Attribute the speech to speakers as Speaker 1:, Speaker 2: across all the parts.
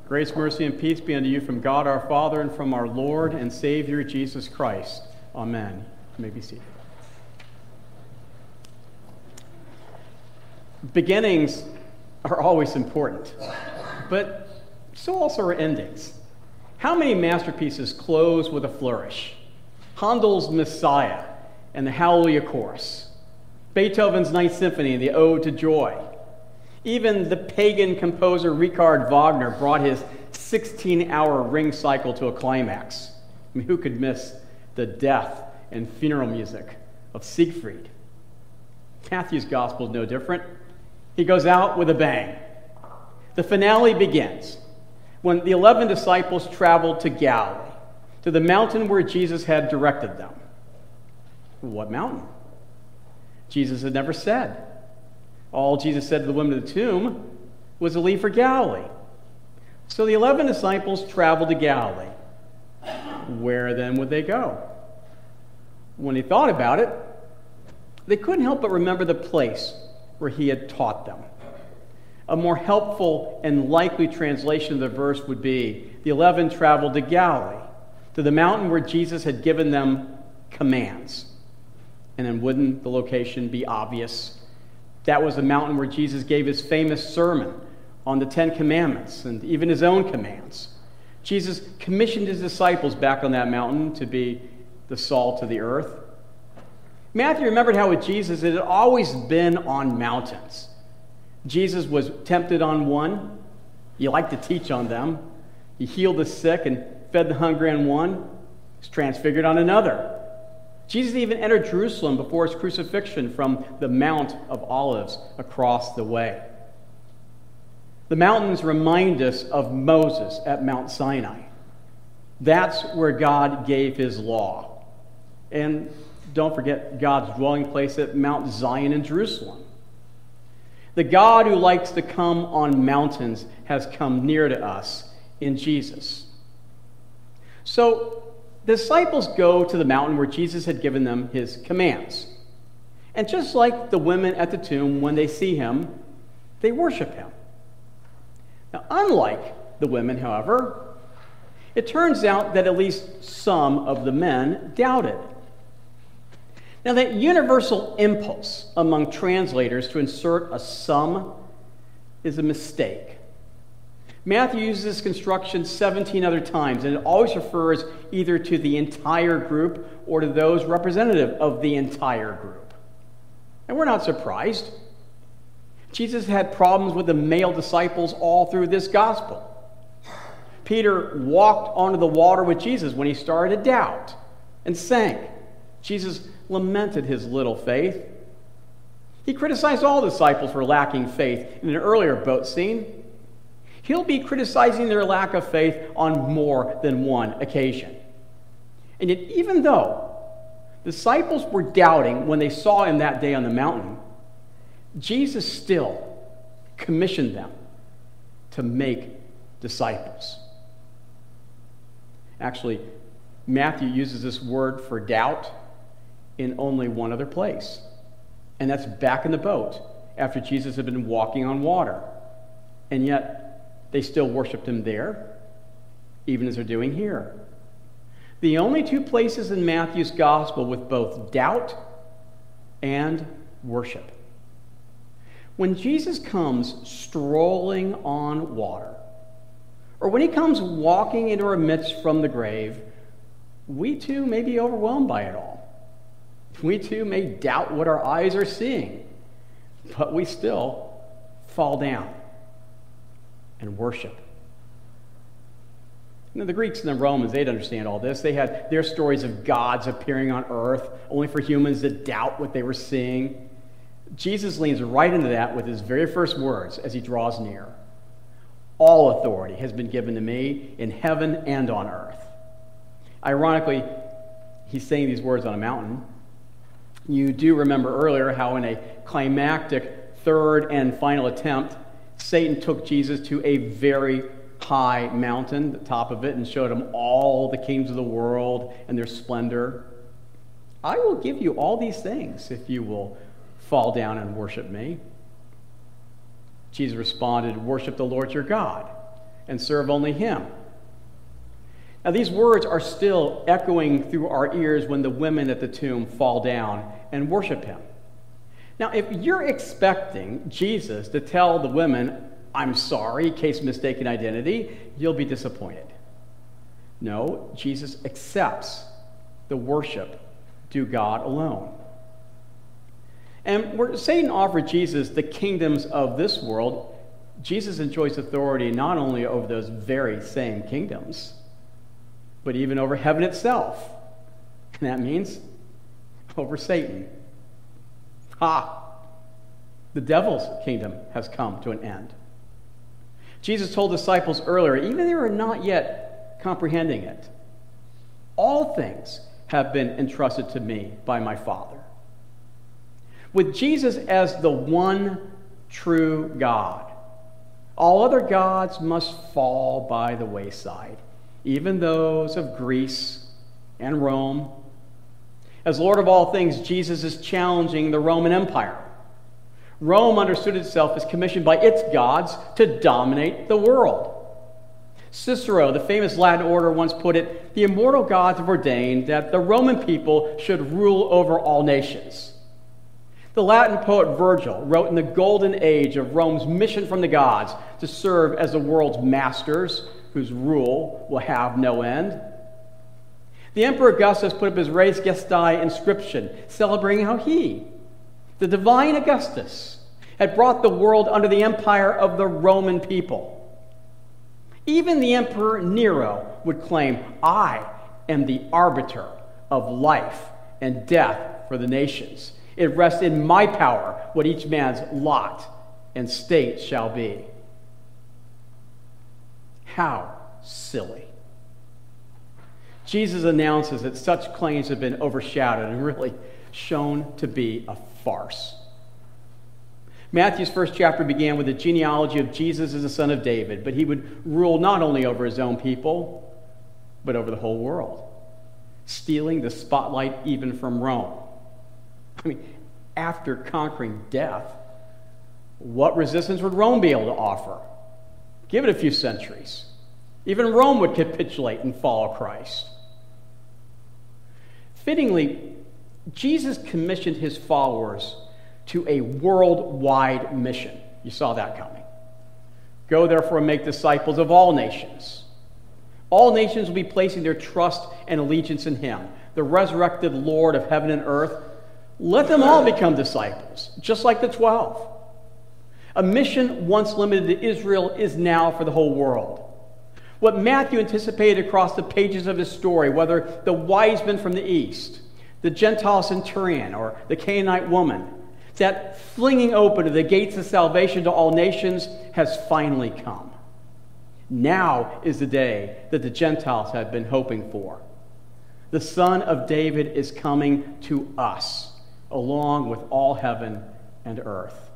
Speaker 1: Grace, mercy, and peace be unto you from God our Father and from our Lord and Savior Jesus Christ. Amen. You may be seated. Beginnings are always important, but so also are endings. How many masterpieces close with a flourish? Handel's Messiah and the Hallelujah Chorus, Beethoven's Ninth Symphony and the Ode to Joy. Even the pagan composer Richard Wagner brought his 16-hour ring cycle to a climax. I mean, who could miss the death and funeral music of Siegfried? Matthew's gospel is no different. He goes out with a bang. The finale begins when the 11 disciples traveled to Galilee, to the mountain where Jesus had directed them. What mountain? Jesus had never said. All Jesus said to the women of the tomb was to leave for Galilee. So the 11 disciples traveled to Galilee. Where then would they go? When he thought about it, they couldn't help but remember the place where he had taught them. A more helpful and likely translation of the verse would be, the 11 traveled to Galilee, to the mountain where Jesus had given them commands. And then wouldn't the location be obvious? That was the mountain where Jesus gave his famous sermon on the Ten Commandments and even his own commands. Jesus commissioned his disciples back on that mountain to be the salt of the earth. Matthew remembered how with Jesus it had always been on mountains. Jesus was tempted on one. He liked to teach on them. He healed the sick and fed the hungry on one. He was transfigured on another. Jesus even entered Jerusalem before his crucifixion from the Mount of Olives across the way. The mountains remind us of Moses at Mount Sinai. That's where God gave his law. And don't forget God's dwelling place at Mount Zion in Jerusalem. The God who likes to come on mountains has come near to us in Jesus. So, the disciples go to the mountain where Jesus had given them his commands. And just like the women at the tomb, when they see him, they worship him. Now, unlike the women, however, it turns out that at least some of the men doubted. Now, that universal impulse among translators to insert a some is a mistake. Matthew uses this construction 17 other times, and it always refers either to the entire group or to those representative of the entire group. And we're not surprised. Jesus had problems with the male disciples all through this gospel. Peter walked onto the water with Jesus when he started to doubt and sank. Jesus lamented his little faith. He criticized all disciples for lacking faith in an earlier boat scene. He'll be criticizing their lack of faith on more than one occasion. And yet, even though disciples were doubting when they saw him that day on the mountain, Jesus still commissioned them to make disciples. Actually, Matthew uses this word for doubt in only one other place, and that's back in the boat after Jesus had been walking on water. And yet, they still worshiped him there, even as they're doing here. The only two places in Matthew's gospel with both doubt and worship. When Jesus comes strolling on water, or when he comes walking into our midst from the grave, we too may be overwhelmed by it all. We too may doubt what our eyes are seeing, but we still fall down and worship. You know, the Greeks and the Romans, they'd understand all this. They had their stories of gods appearing on earth, only for humans to doubt what they were seeing. Jesus leans right into that with his very first words as he draws near. All authority has been given to me in heaven and on earth. Ironically, he's saying these words on a mountain. You do remember earlier how in a climactic third and final attempt, Satan took Jesus to a very high mountain, the top of it, and showed him all the kingdoms of the world and their splendor. I will give you all these things if you will fall down and worship me. Jesus responded, worship the Lord your God, and serve only him. Now, these words are still echoing through our ears when the women at the tomb fall down and worship him. Now, if you're expecting Jesus to tell the women, "I'm sorry," case mistaken identity, you'll be disappointed. No, Jesus accepts the worship due God alone. And where Satan offered Jesus the kingdoms of this world, Jesus enjoys authority not only over those very same kingdoms, but even over heaven itself. And that means over Satan. The devil's kingdom has come to an end. Jesus told disciples earlier, even they were not yet comprehending it, all things have been entrusted to me by my Father. With Jesus as the one true God, all other gods must fall by the wayside, even those of Greece and Rome. As Lord of all things, Jesus is challenging the Roman Empire. Rome understood itself as commissioned by its gods to dominate the world. Cicero, the famous Latin orator, once put it, "The immortal gods have ordained that the Roman people should rule over all nations." The Latin poet Virgil wrote in the golden age of Rome's mission from the gods to serve as the world's masters, whose rule will have no end. The Emperor Augustus put up his Res Gestae inscription, celebrating how he, the divine Augustus, had brought the world under the empire of the Roman people. Even the Emperor Nero would claim, "I am the arbiter of life and death for the nations. It rests in my power what each man's lot and state shall be." How silly. Jesus announces that such claims have been overshadowed and really shown to be a farce. Matthew's first chapter began with the genealogy of Jesus as the son of David, but he would rule not only over his own people, but over the whole world, stealing the spotlight even from Rome. After conquering death, what resistance would Rome be able to offer? Give it a few centuries. Even Rome would capitulate and follow Christ. Fittingly, Jesus commissioned his followers to a worldwide mission. You saw that coming. Go therefore and make disciples of all nations. All nations will be placing their trust and allegiance in him, the resurrected Lord of heaven and earth. Let them all become disciples, just like the 12. A mission once limited to Israel is now for the whole world. What Matthew anticipated across the pages of his story, whether the wise men from the east, the Gentile centurion, or the Canaanite woman, that flinging open of the gates of salvation to all nations has finally come. Now is the day that the Gentiles had been hoping for. The Son of David is coming to us, along with all heaven and earth.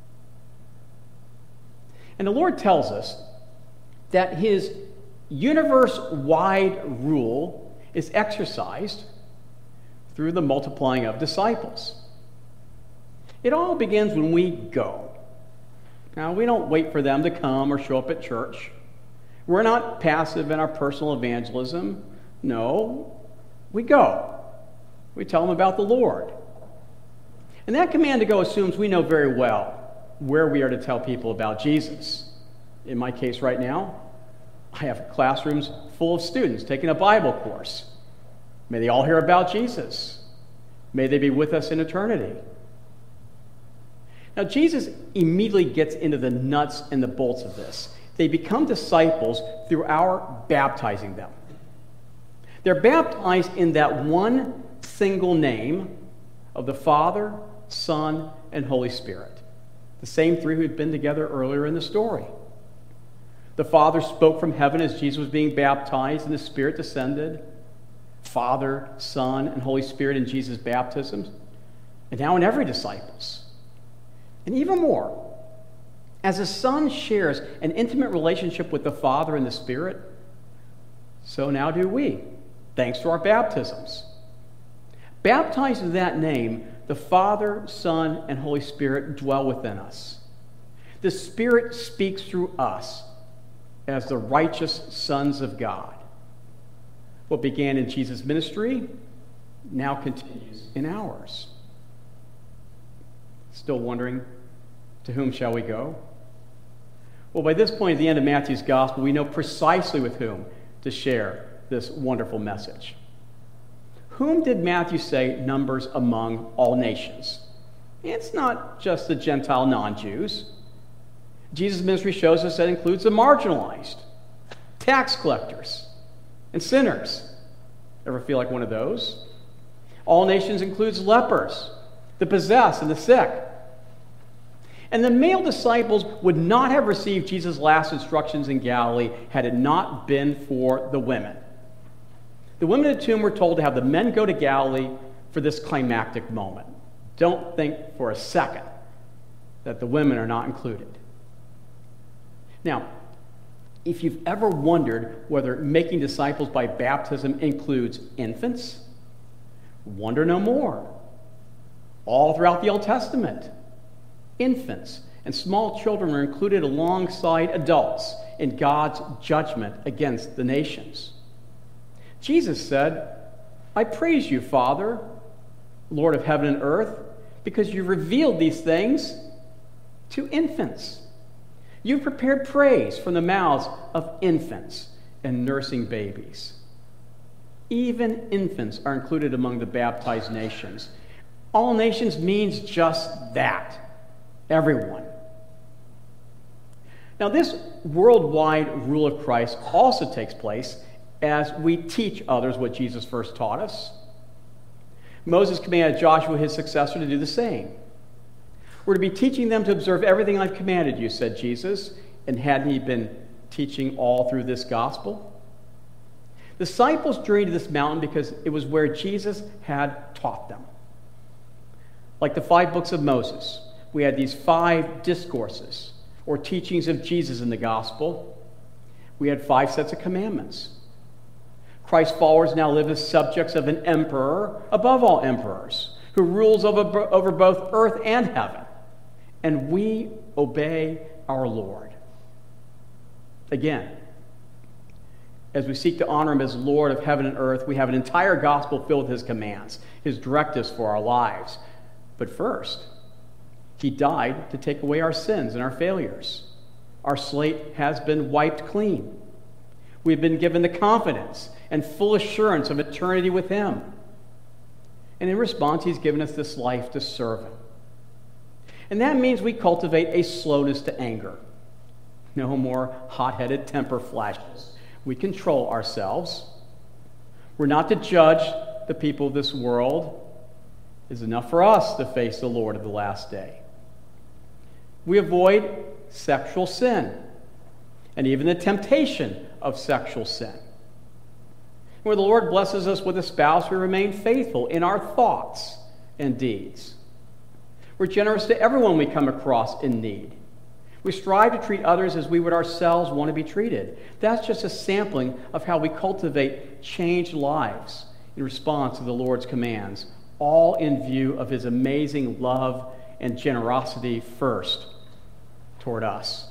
Speaker 1: And the Lord tells us that his universe-wide rule is exercised through the multiplying of disciples. It all begins when we go. Now, we don't wait for them to come or show up at church. We're not passive in our personal evangelism. No, we go. We tell them about the Lord. And that command to go assumes we know very well where we are to tell people about Jesus. In my case right now, I have classrooms full of students taking a Bible course. May they all hear about Jesus. May they be with us in eternity. Now, Jesus immediately gets into the nuts and the bolts of this. They become disciples through our baptizing them. They're baptized in that one single name of the Father, Son, and Holy Spirit. The same three who had been together earlier in the story. The Father spoke from heaven as Jesus was being baptized, and the Spirit descended. Father, Son, and Holy Spirit in Jesus' baptisms, and now in every disciple's. And even more, as the Son shares an intimate relationship with the Father and the Spirit, so now do we, thanks to our baptisms. Baptized in that name, the Father, Son, and Holy Spirit dwell within us. The Spirit speaks through us. as the righteous sons of God. What began in Jesus' ministry now continues in ours. Still wondering, to whom shall we go? Well, by this point at the end of Matthew's gospel, we know precisely with whom to share this wonderful message. Whom did Matthew say numbers among all nations? It's not just the Gentile non-Jews. Jesus' ministry shows us that includes the marginalized, tax collectors, and sinners. Ever feel like one of those? All nations includes lepers, the possessed, and the sick. And the male disciples would not have received Jesus' last instructions in Galilee had it not been for the women. The women at the tomb were told to have the men go to Galilee for this climactic moment. Don't think for a second that the women are not included. Now, if you've ever wondered whether making disciples by baptism includes infants, wonder no more. All throughout the Old Testament, infants and small children are included alongside adults in God's judgment against the nations. Jesus said, I praise you, Father, Lord of heaven and earth, because you revealed these things to infants. You've prepared praise from the mouths of infants and nursing babies. Even infants are included among the baptized nations. All nations means just that. Everyone. Now, this worldwide rule of Christ also takes place as we teach others what Jesus first taught us. Moses commanded Joshua, his successor, to do the same. We're to be teaching them to observe everything I've commanded you, said Jesus. And hadn't he been teaching all through this gospel? The disciples journeyed to this mountain because it was where Jesus had taught them. Like the 5 books of Moses, we had these 5 discourses or teachings of Jesus in the gospel. We had 5 sets of commandments. Christ's followers now live as subjects of an emperor above all emperors, who rules over both earth and heaven. And we obey our Lord. Again, as we seek to honor him as Lord of heaven and earth, we have an entire gospel filled with his commands, his directives for our lives. But first, he died to take away our sins and our failures. Our slate has been wiped clean. We've been given the confidence and full assurance of eternity with him. And in response, he's given us this life to serve him. And that means we cultivate a slowness to anger. No more hot-headed temper flashes. We control ourselves. We're not to judge the people of this world. It's enough for us to face the Lord of the last day. We avoid sexual sin and even the temptation of sexual sin. Where the Lord blesses us with a spouse, we remain faithful in our thoughts and deeds. We're generous to everyone we come across in need. We strive to treat others as we would ourselves want to be treated. That's just a sampling of how we cultivate changed lives in response to the Lord's commands, all in view of his amazing love and generosity first toward us.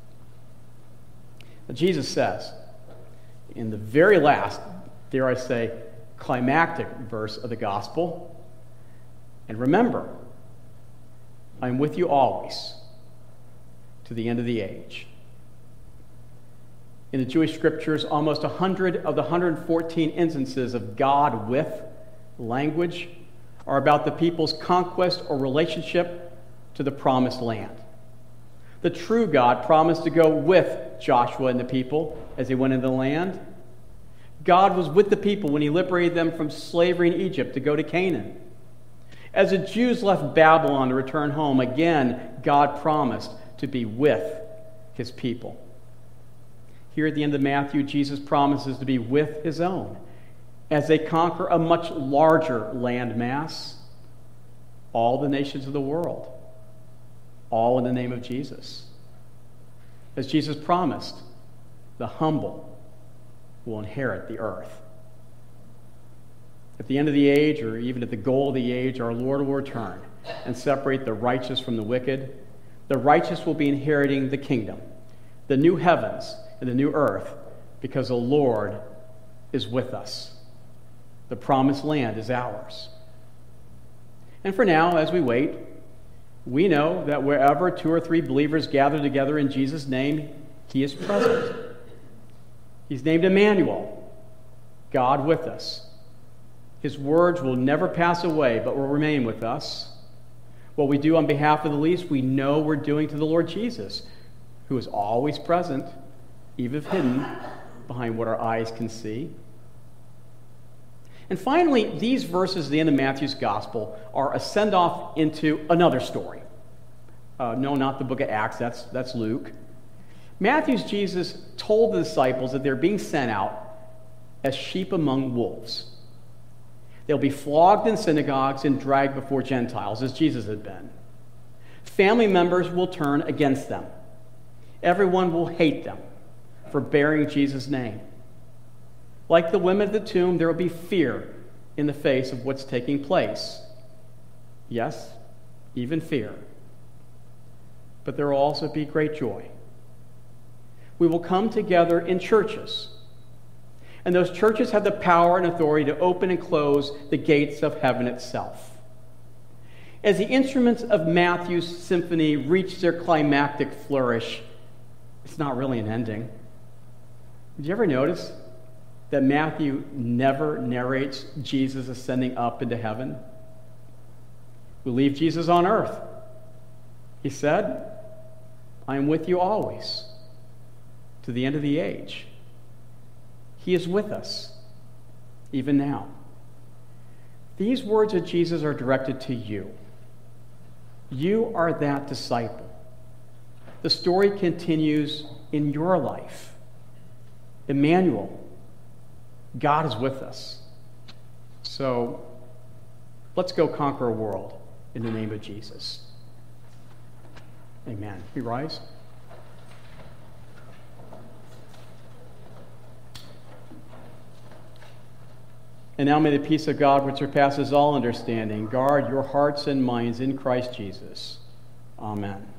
Speaker 1: Now, Jesus says, in the very last, dare I say, climactic verse of the gospel, and remember, I am with you always to the end of the age. In the Jewish scriptures, almost 100 of the 114 instances of God with language are about the people's conquest or relationship to the promised land. The true God promised to go with Joshua and the people as they went into the land. God was with the people when he liberated them from slavery in Egypt to go to Canaan. As the Jews left Babylon to return home, again, God promised to be with his people. Here at the end of Matthew, Jesus promises to be with his own as they conquer a much larger land mass, all the nations of the world, all in the name of Jesus. As Jesus promised, the humble will inherit the earth. At the end of the age, or even at the goal of the age, our Lord will return and separate the righteous from the wicked. The righteous will be inheriting the kingdom, the new heavens and the new earth because the Lord is with us. The promised land is ours. And for now, as we wait, we know that wherever 2 or 3 believers gather together in Jesus' name, he is present. He's named Emmanuel, God with us. His words will never pass away, but will remain with us. What we do on behalf of the least, we know we're doing to the Lord Jesus, who is always present, even if hidden behind what our eyes can see. And finally, these verses at the end of Matthew's gospel are a send-off into another story. No, not the book of Acts, that's Luke. Matthew's Jesus told the disciples that they're being sent out as sheep among wolves. They'll be flogged in synagogues and dragged before Gentiles, as Jesus had been. Family members will turn against them. Everyone will hate them for bearing Jesus' name. Like the women at the tomb, there will be fear in the face of what's taking place. Yes, even fear. But there will also be great joy. We will come together in churches, and those churches have the power and authority to open and close the gates of heaven itself. As the instruments of Matthew's symphony reach their climactic flourish, it's not really an ending. Did you ever notice that Matthew never narrates Jesus ascending up into heaven? We leave Jesus on earth. He said, I am with you always, to the end of the age. He is with us, even now. These words of Jesus are directed to you. You are that disciple. The story continues in your life. Emmanuel, God is with us. So let's go conquer a world in the name of Jesus. Amen. We rise. And now may the peace of God, which surpasses all understanding, guard your hearts and minds in Christ Jesus. Amen.